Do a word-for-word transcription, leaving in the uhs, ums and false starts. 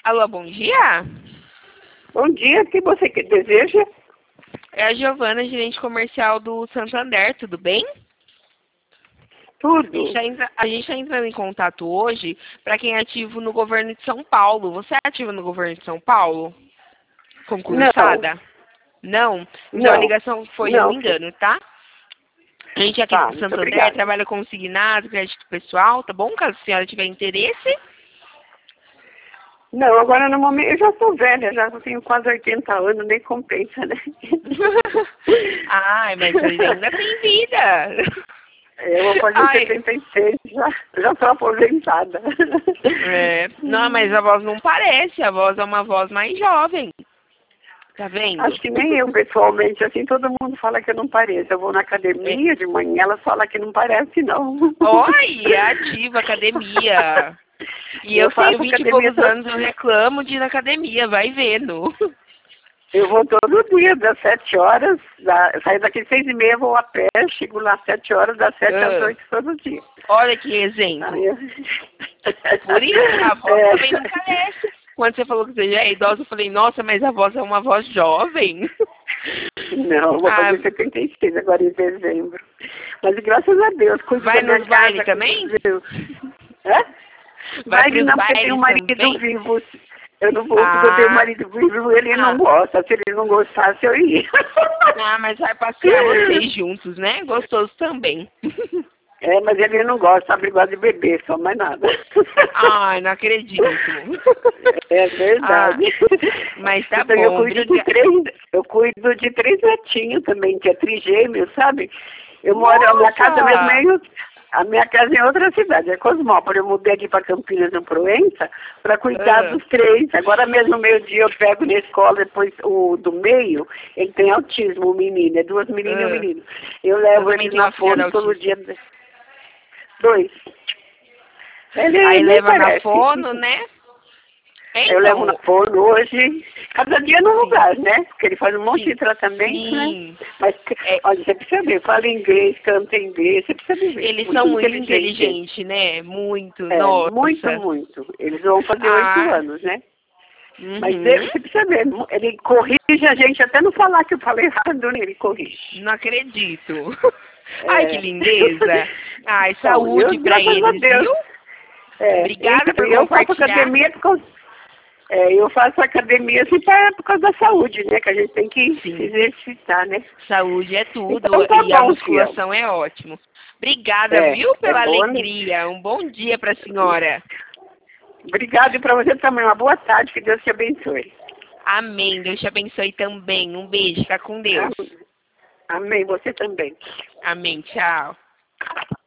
Alô, bom dia? Bom dia, o que você que deseja? É a Giovana, gerente comercial do Santander, tudo bem? A gente Tudo. está entra... a gente tá entrando em contato hoje para quem é ativo no governo de São Paulo. Você é ativo no governo de São Paulo? Não, Concursada? Não? Então a não, ligação foi um não. engano, tá? A gente aqui Tá, do muito Santander obrigada. trabalha com consignado, crédito pessoal, tá bom? Caso a senhora tiver interesse. Não, agora no momento, eu já sou velha, já tenho quase oitenta anos, nem compensa, né? Ai, mas ele ainda tem vida. Eu vou fazer Ai, setenta e seis, já, já sou aposentada. é, não, mas a voz não parece, a voz é uma voz mais jovem. Tá vendo? Acho que nem eu, pessoalmente, assim, todo mundo fala que eu não pareço. Eu vou na É. academia de manhã, ela fala que não parece, não. Oi, é ativa, academia. E eu Eu tenho faço vinte e academia poucos todo. anos, eu reclamo de ir na academia, vai vendo. Eu vou todo dia, das sete horas, da, saio daqui seis e meia, vou a pé, chego lá às sete horas, das sete às Ah, oito todo dia. olha que Aí exemplo. eu... Por isso que a voz É. também não parece. Quando você falou que você já é idosa, eu falei, nossa, mas a voz é uma voz jovem. Não, eu vou Ah, fazer setenta e seis agora em dezembro. Mas graças a Deus, cuido vai da minha nos bailes casa, cuido também? do meu... Hã? Vai Baile pros não, porque eu tenho um bailes marido também? vivo. Eu não vou, porque eu tenho um Ah, marido vivo, ele não ah, gosta. Se ele não gostasse, eu ia. ah, mas vai passear vocês juntos, né? Gostoso também. É, mas ele não gosta, sabe, gosta de beber, só mais nada. Ai, não acredito. É Ah, verdade. mas tá Então eu bom, cuido de obrigada. três, eu cuido de três netinhos também, que é trigêmeo, sabe? Eu moro, a minha casa mesmo é Nossa! em, a minha casa é em outra cidade, é Cosmópolis. Eu mudei aqui para Campinas do Proença para cuidar Ah, dos três. Agora mesmo meio-dia eu pego na escola, depois o do meio, ele tem autismo, o menino, é duas meninas e um ah. menino. Eu Eu levo também eles tenho na uma filha fono todo autista. dia. Dois. Ele Aí nem leva na parece. fono, né? Eu levo na Então, forno hoje, cada dia num sim, lugar, né? Porque ele faz um monte de sim, tratamento, né? sim. Mas, É, olha, você precisa ver, fala inglês, canta inglês, você precisa ver. eles são Muito muito inteligente ele. inteligentes, né? Muito, É, muito, nossa. muito. Eles vão fazer oito Ah, anos, né? Mas ele, uhum. você precisa ver, ele corrige a gente até não falar que eu falei errado, né? Ele corrige. Não acredito. Ai, que É. lindeza. Ai, Então, eu, saúde pra graças a eles, Deus. viu? É, Obrigada então, por eu faço compartilhar. academia por causa, é, eu faço academia assim pra, por causa da saúde, né? Que a gente tem que se Sim, exercitar, né? saúde é tudo Então tá e a bom, fiel. musculação é ótimo. Obrigada, É, viu, é pela boa, né? alegria. Um bom dia para a senhora. Obrigado e para você também. Uma boa tarde, que Deus te abençoe. Amém. Deus te abençoe também. Um beijo. Fica com Deus. Amém, você também. Amém. Tchau.